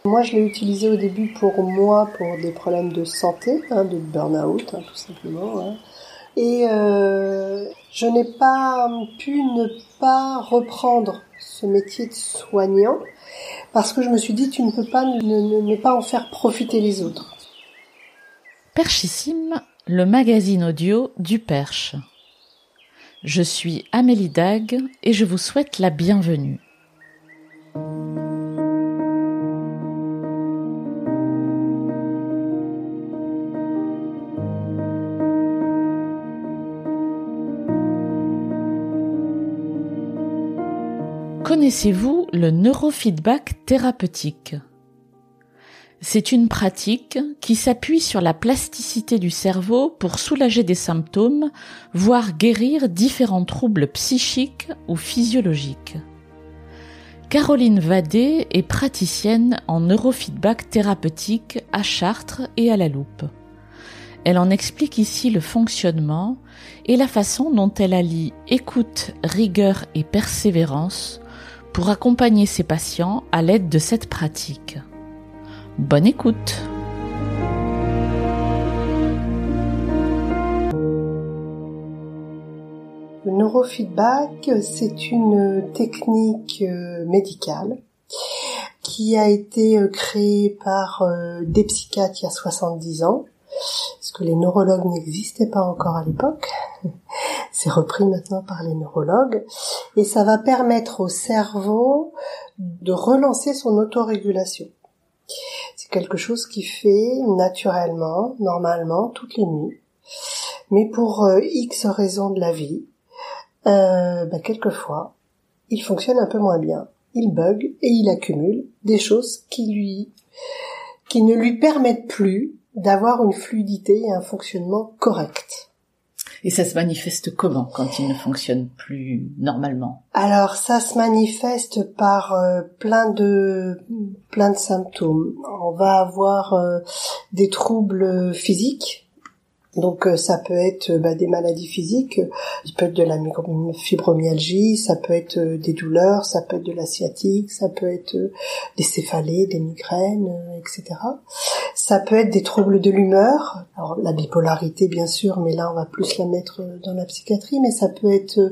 Moi, je l'ai utilisé au début pour moi, pour des problèmes de santé, de burn-out, tout simplement. Et je n'ai pas pu ne pas reprendre ce métier de soignant parce que je me suis dit, tu ne peux pas ne pas en faire profiter les autres. Perchissime, le magazine audio du Perche. Je suis Amélie Dague et je vous souhaite la bienvenue. Connaissez-vous le neurofeedback thérapeutique ? C'est une pratique qui s'appuie sur la plasticité du cerveau pour soulager des symptômes, voire guérir différents troubles psychiques ou physiologiques. Caroline Vadé est praticienne en neurofeedback thérapeutique à Chartres et à La Loupe. Elle en explique ici le fonctionnement et la façon dont elle allie écoute, rigueur et persévérance pour accompagner ses patients à l'aide de cette pratique. Bonne écoute. Le neurofeedback, c'est une technique médicale qui a été créée par des psychiatres il y a 70 ans, parce que les neurologues n'existaient pas encore à l'époque. C'est repris maintenant par les neurologues. Et ça va permettre au cerveau de relancer son autorégulation. C'est quelque chose qui fait naturellement, normalement, toutes les nuits. Mais pour X raisons de la vie, quelquefois, il fonctionne un peu moins bien. Il bug et il accumule des choses qui ne lui permettent plus d'avoir une fluidité et un fonctionnement correct. Et ça se manifeste comment quand il ne fonctionne plus normalement ? Alors ça se manifeste par plein de symptômes. On va avoir des troubles physiques. Donc ça peut être des maladies physiques, ça peut être de la fibromyalgie, ça peut être des douleurs, ça peut être de la sciatique, ça peut être des céphalées, des migraines, etc. Ça peut être des troubles de l'humeur, alors la bipolarité bien sûr, mais là on va plus la mettre dans la psychiatrie, mais ça peut être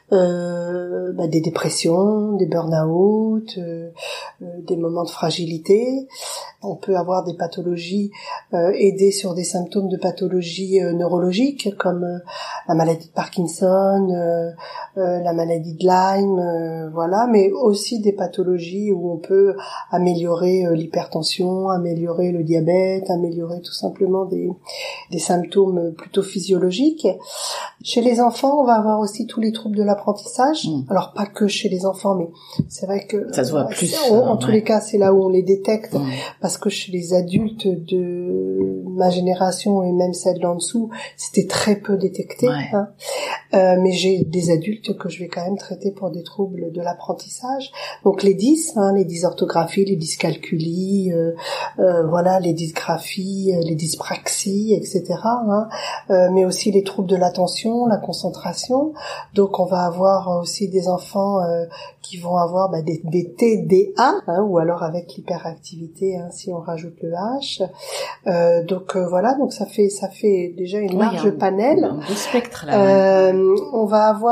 des dépressions, des burn-out, des moments de fragilité. On peut avoir des pathologies aidées sur des symptômes de pathologie neurologiques comme la maladie de Parkinson, la maladie de Lyme, mais aussi des pathologies où on peut améliorer l'hypertension, améliorer le diabète, améliorer tout simplement des symptômes plutôt physiologiques. Chez les enfants, on va avoir aussi tous les troubles de l'apprentissage. Alors pas que chez les enfants, mais c'est vrai que ça se voit plus. En tous les cas, c'est là où on les détecte, parce que chez les adultes de ma génération et même celle d'en dessous, c'était très peu détecté. Mais j'ai des adultes que je vais quand même traiter pour des troubles de l'apprentissage. Donc les les dysorthographies, les dyscalculies, les dysgraphies, les dyspraxies, etc. Mais aussi les troubles de l'attention, la concentration. Donc on va avoir aussi des enfants qui vont avoir des TDA, ou alors avec l'hyperactivité, si on rajoute le H. Donc ça fait déjà une large panel. Un beau spectre là. On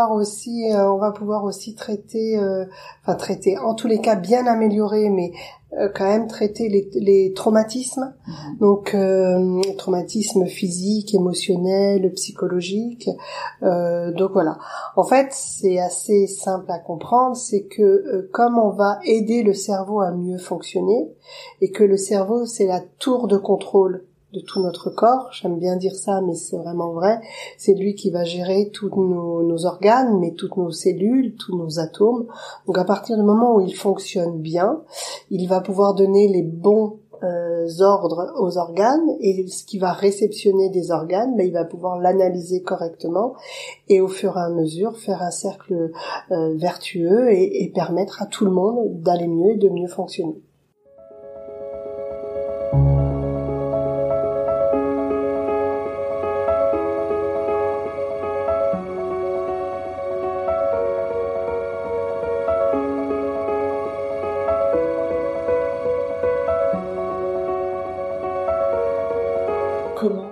va pouvoir aussi traiter, en tous les cas bien améliorer, mais quand même traiter les traumatismes, donc traumatismes physiques, émotionnels, psychologiques. Donc voilà. En fait, c'est assez simple à comprendre, c'est que comme on va aider le cerveau à mieux fonctionner, et que le cerveau c'est la tour de contrôle de tout notre corps, j'aime bien dire ça, mais c'est vraiment vrai, c'est lui qui va gérer tous nos organes, mais toutes nos cellules, tous nos atomes. Donc à partir du moment où il fonctionne bien, il va pouvoir donner les bons ordres aux organes, et ce qui va réceptionner des organes, il va pouvoir l'analyser correctement, et au fur et à mesure faire un cercle vertueux et permettre à tout le monde d'aller mieux et de mieux fonctionner.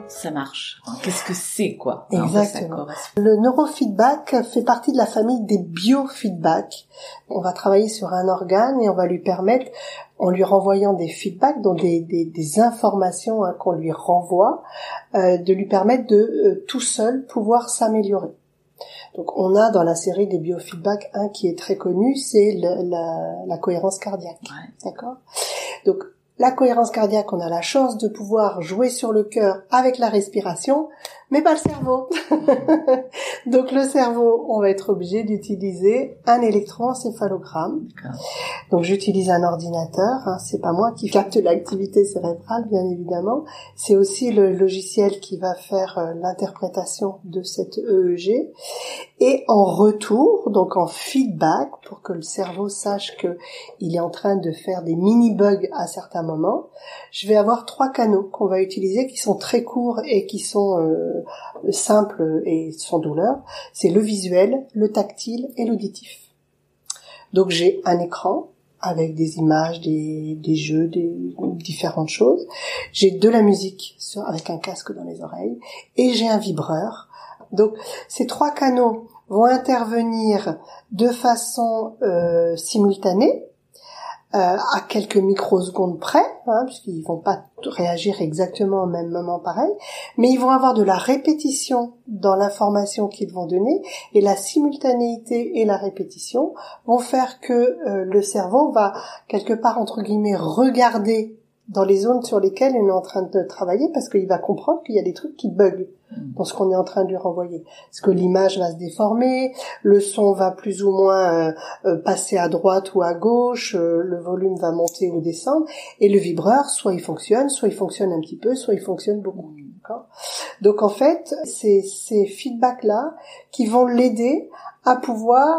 ça marche? Enfin, qu'est-ce que c'est, quoi? Exactement. Le neurofeedback fait partie de la famille des biofeedbacks. On va travailler sur un organe et on va lui permettre, en lui renvoyant des feedbacks, donc des informations qu'on lui renvoie, de lui permettre de tout seul pouvoir s'améliorer. Donc on a dans la série des biofeedbacks un qui est très connu, c'est la cohérence cardiaque. Ouais. D'accord ? Donc la cohérence cardiaque, on a la chance de pouvoir jouer sur le cœur avec la respiration, mais pas le cerveau. Donc le cerveau, on va être obligé d'utiliser un électroencéphalogramme. D'accord. Donc j'utilise un ordinateur, c'est pas moi qui capte l'activité cérébrale, bien évidemment. C'est aussi le logiciel qui va faire l'interprétation de cette EEG. Et en retour, donc en feedback, pour que le cerveau sache que il est en train de faire des mini-bugs à certains moments, je vais avoir 3 canaux qu'on va utiliser qui sont très courts et qui sont simples et sans douleur. C'est le visuel, le tactile et l'auditif. Donc j'ai un écran avec des images, des jeux, des différentes choses. J'ai de la musique avec un casque dans les oreilles et j'ai un vibreur. Donc ces 3 canaux vont intervenir de façon simultanée, à quelques microsecondes près, puisqu'ils vont pas réagir exactement au même moment pareil, mais ils vont avoir de la répétition dans l'information qu'ils vont donner, et la simultanéité et la répétition vont faire que le cerveau va quelque part entre guillemets regarder dans les zones sur lesquelles on est en train de travailler, parce qu'il va comprendre qu'il y a des trucs qui bug dans ce qu'on est en train de lui renvoyer. Parce que l'image va se déformer, le son va plus ou moins passer à droite ou à gauche, le volume va monter ou descendre, et le vibreur, soit il fonctionne un petit peu, soit il fonctionne beaucoup. D'accord ? Donc en fait, c'est ces feedbacks-là qui vont l'aider à pouvoir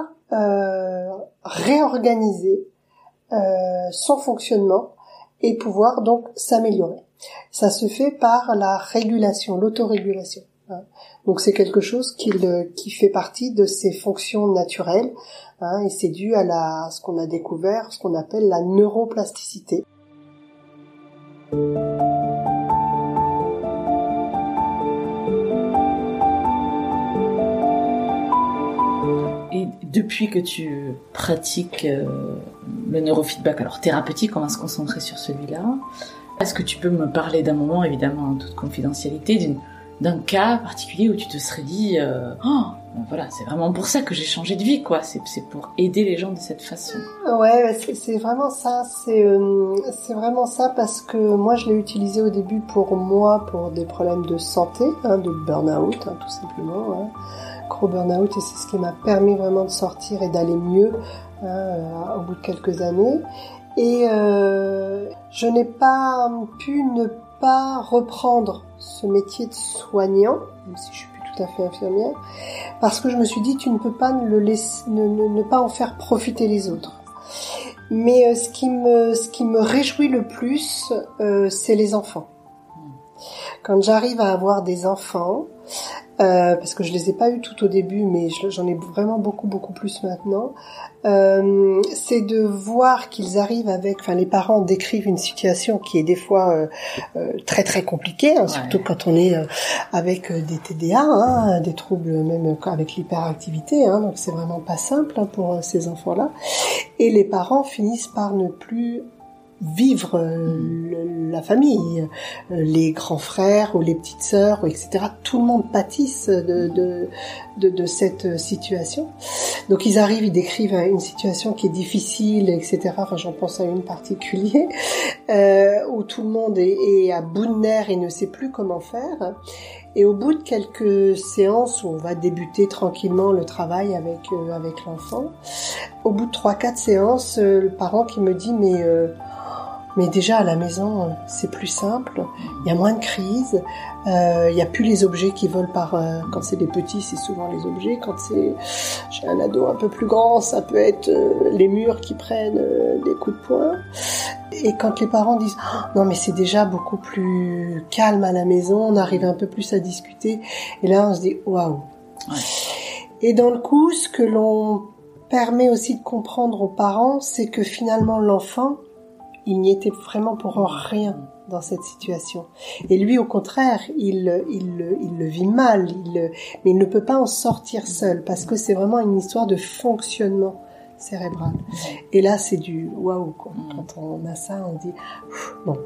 réorganiser son fonctionnement et pouvoir donc s'améliorer. Ça se fait par la régulation, l'autorégulation. Donc c'est quelque chose qui fait partie de ses fonctions naturelles, et c'est dû à ce qu'on a découvert, ce qu'on appelle la neuroplasticité. Et depuis que tu pratiques le neurofeedback, alors thérapeutique, on va se concentrer sur celui-là. Est-ce que tu peux me parler d'un moment, évidemment en toute confidentialité, d'un cas particulier où tu te serais dit voilà, c'est vraiment pour ça que j'ai changé de vie, quoi. C'est pour aider les gens de cette façon. Ouais, c'est vraiment ça. C'est vraiment ça, parce que moi je l'ai utilisé au début pour des problèmes de santé, de burn-out, tout simplement. Gros burn-out, et c'est ce qui m'a permis vraiment de sortir et d'aller mieux au bout de quelques années. Et je n'ai pas pu ne pas reprendre ce métier de soignant, même si je suis plus tout à fait infirmière, parce que je me suis dit, tu ne peux pas ne pas en faire profiter les autres. Mais ce qui me réjouit le plus, c'est les enfants. Quand j'arrive à avoir des enfants, parce que je les ai pas eu tout au début, mais j'en ai vraiment beaucoup plus maintenant, c'est de voir qu'ils arrivent les parents décrivent une situation qui est des fois très très compliquée, surtout quand on est avec des TDA, des troubles même avec l'hyperactivité, donc c'est vraiment pas simple pour ces enfants-là, et les parents finissent par ne plus vivre la famille, les grands frères ou les petites sœurs, etc. Tout le monde pâtisse de cette situation. Donc ils arrivent, ils décrivent une situation qui est difficile, etc. Enfin, j'en pense à une particulière où tout le monde est à bout de nerfs et ne sait plus comment faire. Et au bout de quelques séances où on va débuter tranquillement le travail avec l'enfant, au bout de 3-4 séances, le parent qui me dit mais déjà à la maison c'est plus simple, il y a moins de crises, il y a plus les objets qui volent quand c'est des petits, c'est souvent les objets, quand j'ai un ado un peu plus grand, ça peut être les murs qui prennent des coups de poing. Et quand les parents disent non mais c'est déjà beaucoup plus calme à la maison, on arrive un peu plus à discuter, et là on se dit waouh. Ouais. Et dans le coup, ce que l'on permet aussi de comprendre aux parents, c'est que finalement l'enfant, il n'y était vraiment pour rien dans cette situation. Et lui, au contraire, il le vit mal, mais il ne peut pas en sortir seul, parce que c'est vraiment une histoire de fonctionnement cérébral. Et là, c'est du waouh, quoi. Quand on a ça, on dit bon.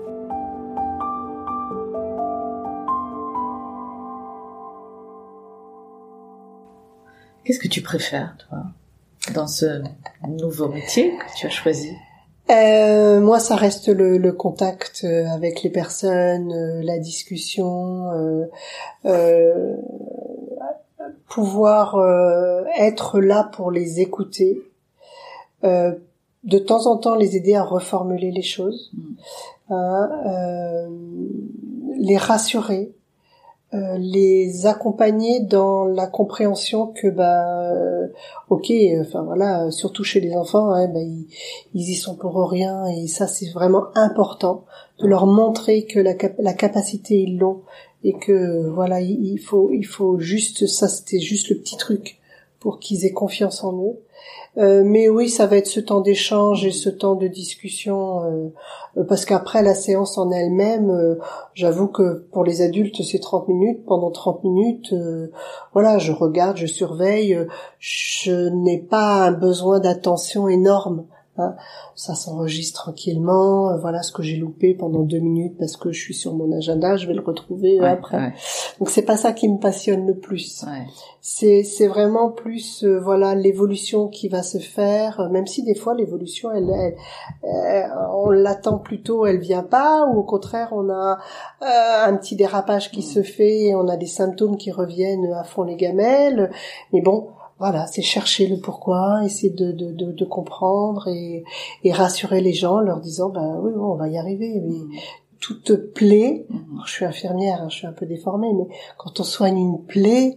Qu'est-ce que tu préfères, toi, dans ce nouveau métier que tu as choisi? Moi, ça reste le contact avec les personnes, la discussion, pouvoir être là pour les écouter, de temps en temps les aider à reformuler les choses, les rassurer, les accompagner dans la compréhension que enfin voilà, surtout chez les enfants, ils y sont pour rien, et ça c'est vraiment important de leur montrer que la capacité ils l'ont, et que voilà, il faut juste ça, c'était juste le petit truc pour qu'ils aient confiance en eux. Mais oui, ça va être ce temps d'échange et ce temps de discussion, parce qu'après la séance en elle-même, j'avoue que pour les adultes c'est 30 minutes. Pendant 30 minutes, voilà, je regarde, je surveille, je n'ai pas un besoin d'attention énorme. Ça s'enregistre tranquillement, voilà ce que j'ai loupé pendant 2 minutes parce que je suis sur mon agenda, je vais le retrouver après. Ouais. Donc c'est pas ça qui me passionne le plus. Ouais. C'est vraiment plus voilà l'évolution qui va se faire, même si des fois l'évolution on l'attend plutôt, elle vient pas, ou au contraire on a un petit dérapage qui se fait et on a des symptômes qui reviennent à fond les gamelles, mais bon, voilà, c'est chercher le pourquoi, essayer de comprendre et rassurer les gens, leur disant oui, on va y arriver. Mais toute plaie, alors, je suis infirmière, je suis un peu déformée, mais quand on soigne une plaie,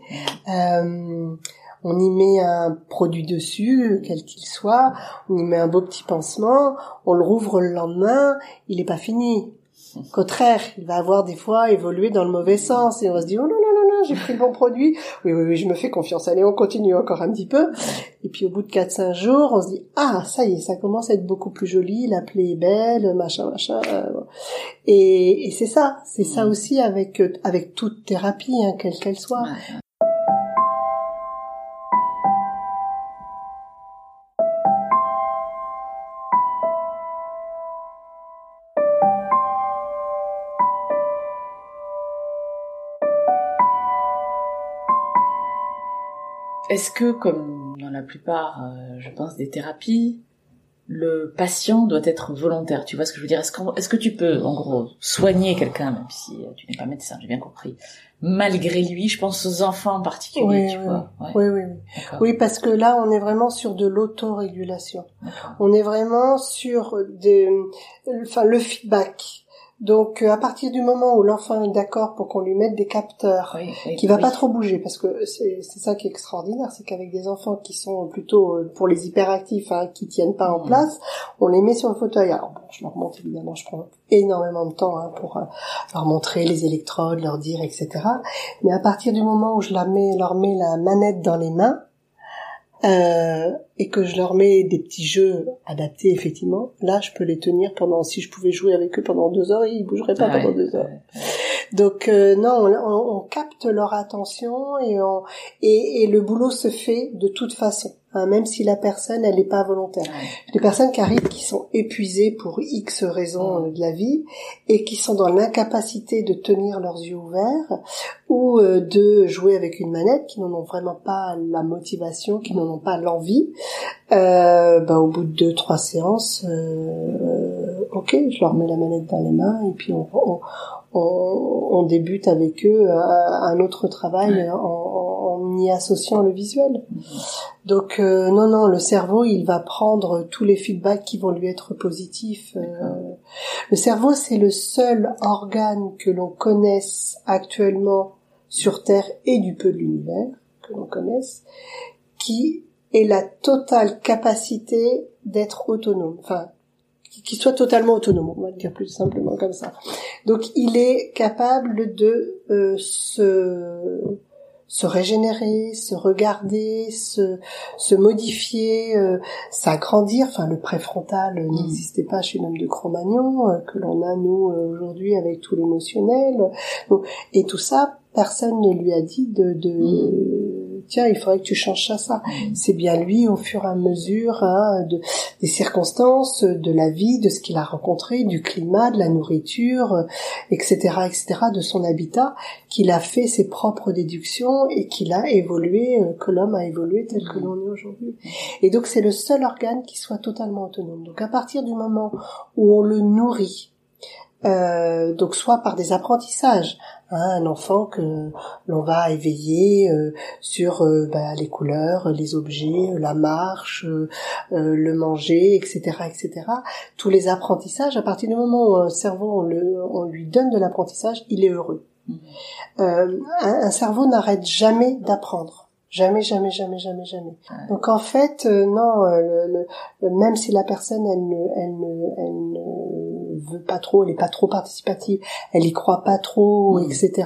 on y met un produit dessus, quel qu'il soit, on y met un beau petit pansement, on le rouvre le lendemain, il est pas fini. Au contraire, il va avoir des fois évolué dans le mauvais sens et on va se dire oh non, j'ai pris le bon produit. Oui, je me fais confiance. Allez, on continue encore un petit peu. Et puis au bout de 4-5 jours, on se dit ça y est, ça commence à être beaucoup plus joli, la plaie est belle, machin. Et c'est ça aussi avec toute thérapie, quelle qu'elle soit. Est-ce que, comme dans la plupart, je pense, des thérapies, le patient doit être volontaire? Tu vois ce que je veux dire? Est-ce que tu peux, en gros, soigner quelqu'un, même si tu n'es pas médecin, j'ai bien compris, malgré lui? Je pense aux enfants en particulier, tu vois. Ouais. Oui. Oui, parce que là, on est vraiment sur de l'autorégulation. D'accord. On est vraiment sur le feedback. Donc, à partir du moment où l'enfant est d'accord pour qu'on lui mette des capteurs, qui va pas trop bouger, parce que c'est ça qui est extraordinaire, c'est qu'avec des enfants qui sont plutôt pour les hyperactifs, qui tiennent pas en place, on les met sur le fauteuil. Alors, je leur montre évidemment, je prends énormément de temps pour leur montrer les électrodes, leur dire, etc. Mais à partir du moment où je leur mets la manette dans les mains, et que je leur mets des petits jeux adaptés, effectivement, là, je peux les tenir si je pouvais jouer avec eux pendant 2 heures, ils bougeraient pas pendant 2 heures. Donc, non, on capte leur attention et le boulot se fait de toute façon. Même si la personne, elle n'est pas volontaire. Des personnes qui arrivent, qui sont épuisées pour X raisons de la vie et qui sont dans l'incapacité de tenir leurs yeux ouverts ou de jouer avec une manette, qui n'en ont vraiment pas la motivation, qui n'en ont pas l'envie. Au bout de 2-3 séances, je leur mets la manette dans les mains et puis on débute avec eux un autre travail en y associant le visuel. Donc non, le cerveau, il va prendre tous les feedbacks qui vont lui être positifs. Le cerveau, c'est le seul organe que l'on connaisse actuellement sur Terre et du peu de l'univers que l'on connaisse, qui ait la totale capacité d'être autonome. Enfin, qui soit totalement autonome, on va le dire plus simplement comme ça. Donc il est capable de se se régénérer, se regarder, se modifier, s'agrandir. Enfin, le préfrontal n'existait pas chez l'homme de Cro-Magnon, que l'on a nous aujourd'hui avec tout l'émotionnel. Donc, et tout ça, personne ne lui a dit tiens, il faudrait que tu changes ça. C'est bien lui, au fur et à mesure des circonstances, de la vie, de ce qu'il a rencontré, du climat, de la nourriture, etc., de son habitat, qu'il a fait ses propres déductions et qu'il a évolué, que l'homme a évolué tel que l'on est aujourd'hui. Et donc, c'est le seul organe qui soit totalement autonome. Donc, à partir du moment où on le nourrit, donc soit par des apprentissages, un enfant que l'on va éveiller sur les couleurs, les objets, la marche, le manger, etc., tous les apprentissages. À partir du moment où un cerveau on lui donne de l'apprentissage, il est heureux. Un cerveau n'arrête jamais d'apprendre. Jamais. Donc en fait, non, même si la personne elle ne veut pas trop, elle est pas trop participative, elle y croit pas trop, etc.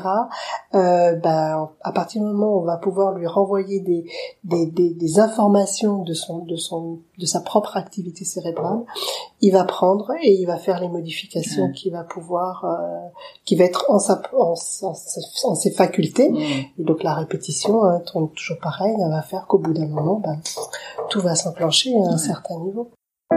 À partir du moment où on va pouvoir lui renvoyer des informations de sa propre activité cérébrale, il va prendre et il va faire les modifications qu'il va pouvoir, qui va être en ses facultés. Et donc la répétition tourne toujours pareil, elle va faire qu'au bout d'un moment, tout va s'enclencher à un certain niveau.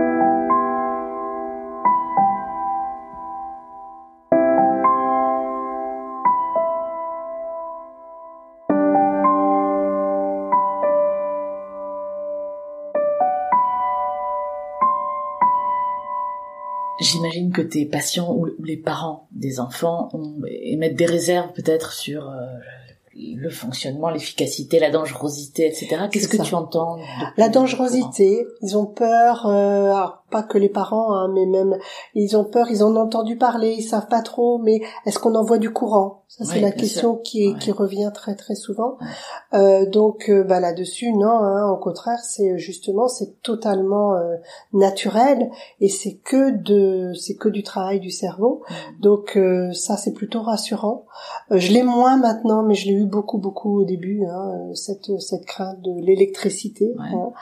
J'imagine que tes patients ou les parents des enfants émettent des réserves peut-être sur le fonctionnement, l'efficacité, la dangerosité, etc. Qu'est-ce que tu entends? La dangerosité, ils ont peur, alors pas que les parents, mais même ils ont peur, ils en ont entendu parler, ils savent pas trop, mais est-ce qu'on envoie du courant? Ça c'est la question qui revient très très souvent. Donc là-dessus, non, au contraire, c'est totalement naturel et c'est que du travail du cerveau. Donc ça c'est plutôt rassurant. Je l'ai moins maintenant, mais je l'ai eu beaucoup au début, cette crainte de l'électricité.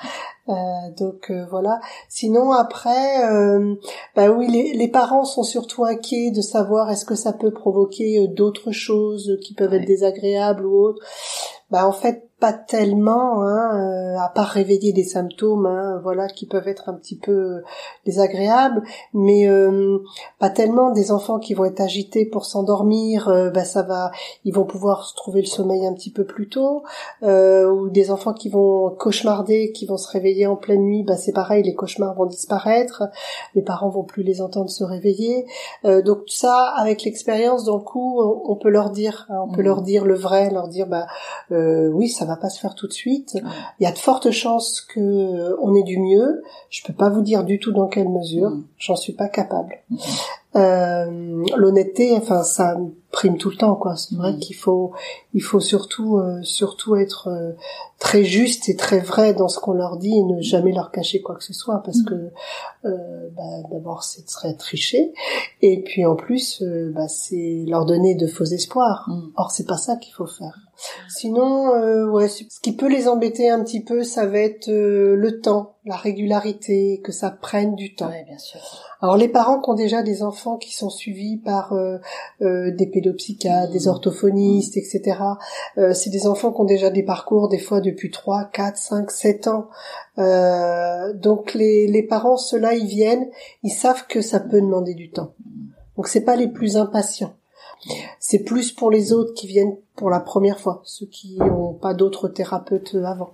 Donc voilà. Sinon après, les parents sont surtout inquiets de savoir est-ce que ça peut provoquer d'autres choses qui peuvent être désagréables ou autres. En fait, pas tellement, à part réveiller des symptômes, qui peuvent être un petit peu désagréables, mais pas tellement. Des enfants qui vont être agités pour s'endormir, ils vont pouvoir se trouver le sommeil un petit peu plus tôt, ou des enfants qui vont cauchemarder, qui vont se réveiller en pleine nuit, c'est pareil, les cauchemars vont disparaître, les parents vont plus les entendre se réveiller. Donc tout ça, avec l'expérience, dans le coup, on peut leur dire, on peut leur dire le vrai, leur dire oui, ça va pas se faire tout de suite. Il y a de fortes chances que on ait du mieux. Je peux pas vous dire du tout dans quelle mesure. J'en suis pas capable. L'honnêteté, ça prime tout le temps, quoi. C'est vrai qu'il faut surtout être très juste et très vrai dans ce qu'on leur dit et ne jamais leur cacher quoi que ce soit, parce que d'abord ce serait tricher, et puis en plus c'est leur donner de faux espoirs. Or c'est pas ça qu'il faut faire. Sinon, ce qui peut les embêter un petit peu, ça va être le temps, la régularité, que ça prenne du temps. Ouais, bien sûr. Alors les parents qui ont déjà des enfants qui sont suivis par des pédopsychiatres, des orthophonistes, etc. C'est des enfants qui ont déjà des parcours des fois depuis 3, 4, 5, 7 ans. Donc les parents, ceux-là, ils viennent, ils savent que ça peut demander du temps. Donc c'est pas les plus impatients. C'est plus pour les autres qui viennent pour la première fois, ceux qui n'ont pas d'autres thérapeutes avant.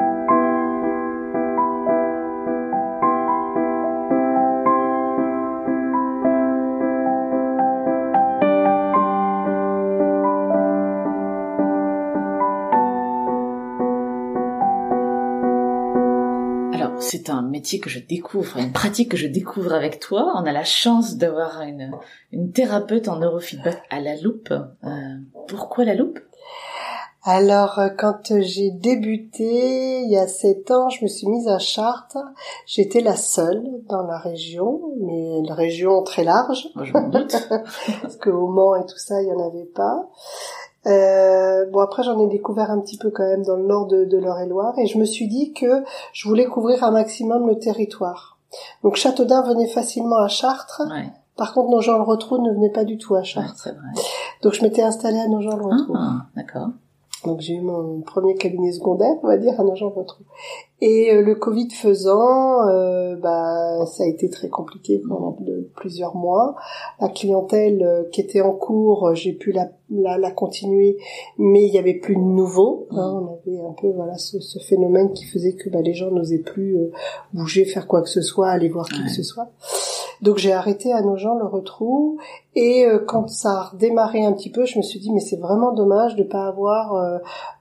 C'est un métier que je découvre, une pratique que je découvre avec toi. On a la chance d'avoir une thérapeute en neurofeedback à la loupe. Pourquoi la loupe? Alors, quand j'ai débuté, il y a 7 ans, je me suis mise à Chartres. J'étais la seule dans la région, mais une région très large. Je m'en doute. Parce qu'au Mans et tout ça, il y en avait pas. Bon, après, j'en ai découvert un petit peu quand même dans le nord de l'Eure-et-Loire, et je me suis dit que je voulais couvrir un maximum le territoire. Donc Châteaudun venait facilement à Chartres. Ouais. Par contre, Nogent-le-Rotrou ne venait pas du tout à Chartres. Ouais, c'est vrai. Donc je m'étais installée à Nogent-le-Rotrou. Ah, d'accord. Donc j'ai eu mon premier cabinet secondaire, on va dire, à Nogent-le-Rotrou. Et le Covid faisant, ça a été très compliqué pendant plusieurs mois. La clientèle qui était en cours, j'ai pu la continuer, mais il y avait plus de nouveaux. Hein, on avait un peu ce phénomène qui faisait que les gens n'osaient plus bouger, faire quoi que ce soit, aller voir qui que ce soit. Donc j'ai arrêté à Nogent-le-Rotrou, et quand ça a redémarré un petit peu, je me suis dit mais c'est vraiment dommage de pas avoir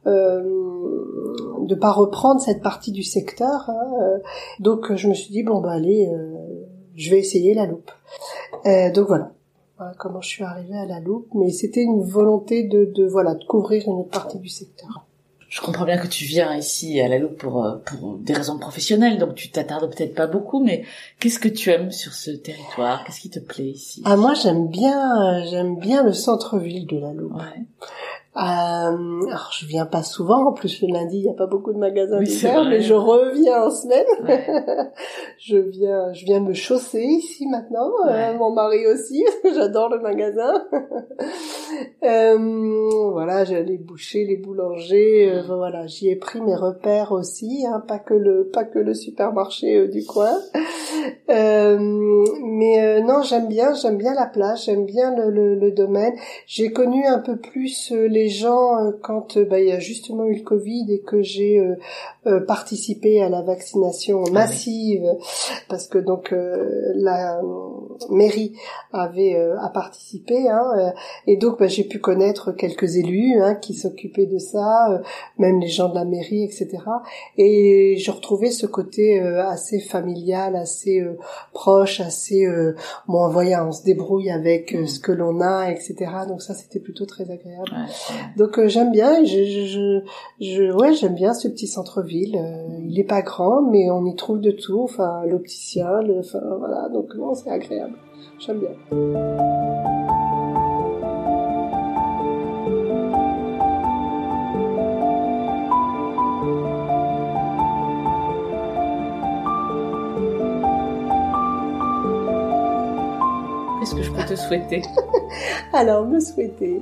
de pas reprendre cette partie du secteur, hein. Donc je me suis dit allez, je vais essayer la Loupe. Donc voilà comment je suis arrivée à la Loupe, mais c'était une volonté de couvrir une autre partie du secteur. Je comprends bien que tu viens ici à la Loupe pour des raisons professionnelles, donc tu t'attardes peut-être pas beaucoup, mais qu'est-ce que tu aimes sur ce territoire? Qu'est-ce qui te plaît ici? Ah, moi j'aime bien le centre-ville de la Loupe. Ouais. Alors je viens pas souvent, en plus le lundi il y a pas beaucoup de magasins d'hiver, vrai. mais je reviens en semaine. Ouais. je viens me chausser ici maintenant, mon mari aussi, parce que j'adore le magasin. J'ai les bouchers, les boulangers, j'y ai pris mes repères aussi, hein, pas que le supermarché du coin. Non, j'aime bien la place, j'aime bien le domaine. J'ai connu un peu plus les gens quand il y a justement eu le Covid et que j'ai participé à la vaccination massive, parce que donc la mairie a participé, hein, et donc j'ai pu connaître quelques élus qui s'occupaient de ça, même les gens de la mairie, etc. Et je retrouvais ce côté assez familial, assez proche, assez on se débrouille avec ce que l'on a, etc. Donc ça c'était plutôt très agréable. Donc j'aime bien, j'aime bien ce petit centre-ville. Il est pas grand, mais on y trouve de tout, enfin l'opticien, donc non, c'est agréable. J'aime bien. Qu'est-ce que je peux te souhaiter? Alors, me souhaiter.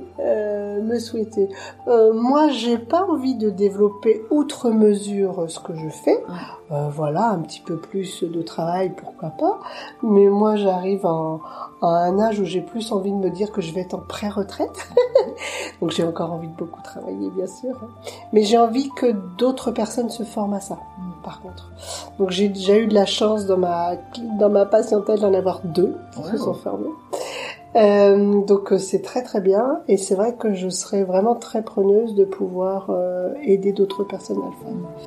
Moi, j'ai pas envie de développer outre mesure ce que je fais. Un petit peu plus de travail, pourquoi pas. Mais moi, j'arrive à un âge où j'ai plus envie de me dire que je vais être en pré-retraite. Donc, j'ai encore envie de beaucoup travailler, bien sûr. Mais j'ai envie que d'autres personnes se forment à ça, par contre. Donc, j'ai déjà eu de la chance dans ma patientèle d'en avoir 2 qui se sont formés. Donc c'est très très bien, et c'est vrai que je serais vraiment très preneuse de pouvoir aider d'autres personnes à le faire.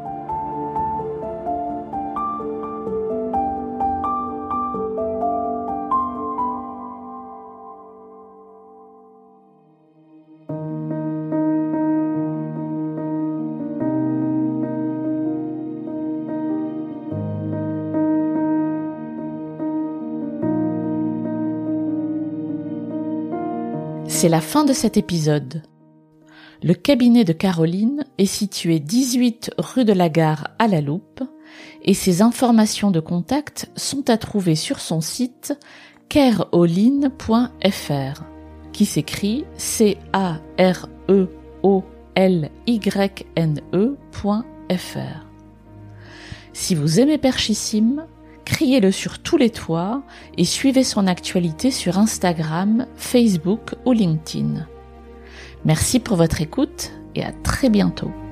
C'est la fin de cet épisode. Le cabinet de Caroline est situé 18 rue de la Gare à la Loupe, et ses informations de contact sont à trouver sur son site careoline.fr, qui s'écrit careolyne.fr. Si vous aimez Perchissime, criez-le sur tous les toits et suivez son actualité sur Instagram, Facebook ou LinkedIn. Merci pour votre écoute et à très bientôt.